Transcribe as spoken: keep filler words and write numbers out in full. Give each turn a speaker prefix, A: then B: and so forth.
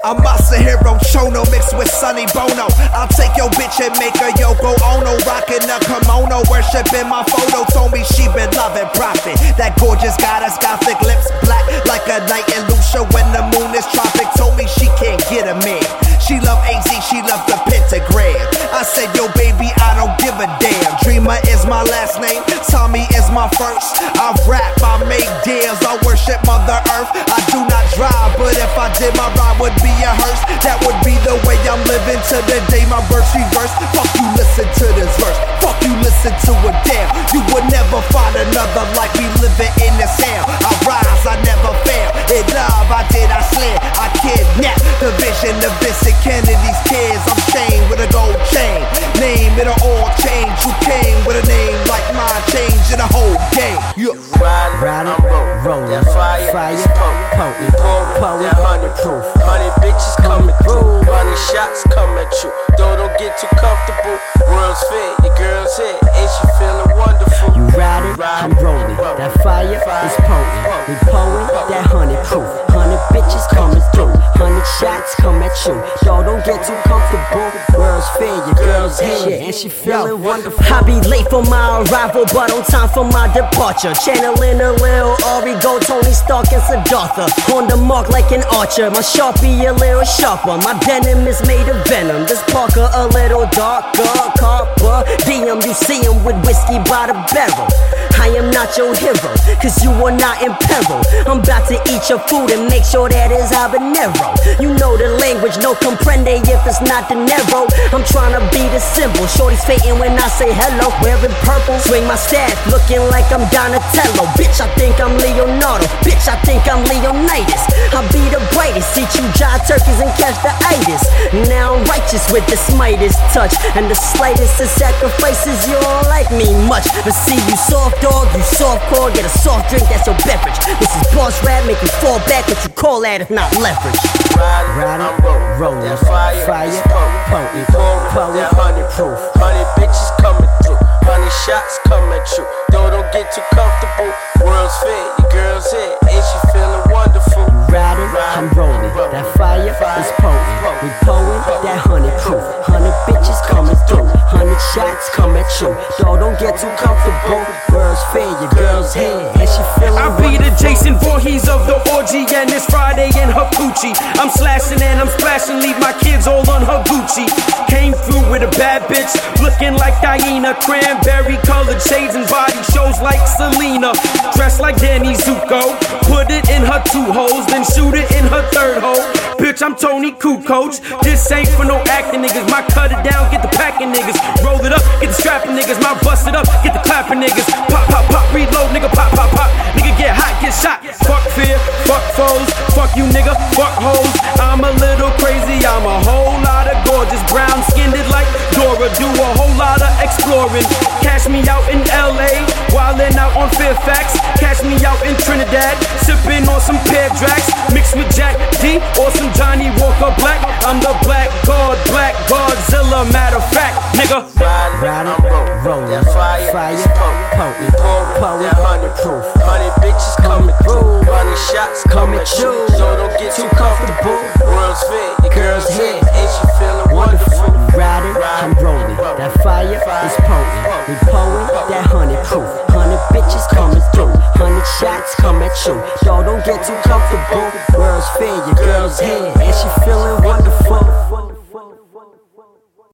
A: I'm Masahiro Chono mixed with Sonny Bono. I'll take your bitch and make her Yoko Ono, rocking a kimono, worshiping my photo. Told me she been loving profit. That gorgeous goddess, gothic lips black like a night in Lucia when the moon is tropic. Told me she can't get a man. She love A Z, she love the pentagram. I said, yo baby, I don't give a damn. Dreamer is my last name, Tommy is my first. I rap, I make deals, I worship Mother Earth. I do not drive, but if I did, my ride would be a hearse. That would be the way I'm living to the day my birth's reversed. Fuck you, listen to this verse. Fuck you, listen to it, damn. You would never find another like me living in this hell. I rise, I never fail. In love, I did, I slid, I kidnap the vision of Vincent Kennedy's kids. I'm chained with a gold chain. Name, it'll all change. You came with a name like mine, changing the whole game. Yeah.
B: Riding, rolling, that fire, fire, potent, pouring, that honey proof. Honey bitches coming through, honey shots come at you. Though don't get too comfortable. World's fair, your girl's here, ain't she feeling wonderful?
C: You riding, I'm rolling, that fire is potent. We pouring, that honey proof. Honey bitches coming through, honey shots come at you. Y'all don't get too comfortable. World's fair, your girl's here, and she feeling wonderful. I be late for my arrival, but on time for my departure. Channeling a little Origo, Tony Stark and Siddhartha. On the mark like an archer, my Sharpie a little sharper. My denim is made of venom, this Parker a little darker. Copper, D M, you see him with whiskey by the barrel. I am not your hero, cause you are not in peril. I'm about to eat your food and make sure that is habanero. You know the language, no comprende if it's not De Niro. I'm trying to be the symbol, shorty's fainting when I say hello. Wearing purple, swing my staff, looking like I'm Donatello. Bitch, I think I'm Leonardo, bitch, I think I'm Leonidas. I'll be the brightest, teach you dry turkeys and catch the itis. Now I'm righteous with the slightest touch, and the slightest of sacrifices, you don't like me much. But see you soft dog, you soft core, get a soft drink, that's your beverage. This is boss rap, make you fall back, what you call that if not leverage.
B: Riding, I'm rolling, that fire, fire, potent, pouring, that honey proof. Honey bitches coming through, honey shots come at you. Though don't get too comfortable. World's fair, your girl's here, ain't she feeling wonderful?
C: Riding, I'm rolling, that fire is potent. We pouring, that honey proof. Honey bitches coming through, honey shots come at you. Though don't get too comfortable. World's fair, your girl's here, and she feeling
D: I be the Jason Voorhees of the orgy, and it's Friday in her coochie. I'm slashing and I'm splashing, leave my kids all on her Gucci. Came through with a bad bitch, looking like Diana. Cranberry colored shades and body shows like Selena. Dressed like Danny Zuko, put it in her two holes, then shoot it in her third hole. Bitch, I'm Tony Kukoc. This ain't for no acting niggas. My cut it down, get the packing niggas. Roll it up, get the strapping niggas. My bust it up, get the clapping niggas. Pop, pop, pop, reload, nigga, pop, pop, pop. Nigga get hot, get shot. Fuck fear, fuck foes. Fuck you, nigga, fuck hoes. I'm a little crazy, I'm a whole lot of gorgeous. Brown skinned like Dora, do a whole lot of exploring. Cash me out in L A, wildin' out on Fairfax. Cash me out in Trinidad, sippin' on some pear drags. Mixed with Jack D or some Johnny Walker Black. I'm the Black God, Black Godzilla, matter of fact, nigga.
B: Riding, I'm rolling, that fire, fire, potent, pouring, that honey proof. Honey bitches coming through, honey shots come at you. So don't get too comfortable. World's fair, your girl's here, ain't she feeling wonderful?
C: Riding, I'm rolling, that fire is potent. We pouring, that honey proof. Honey bitches coming through, honey shots come at you. Y'all don't get too comfortable. World's fair, your girl's here, and she feeling wonderful.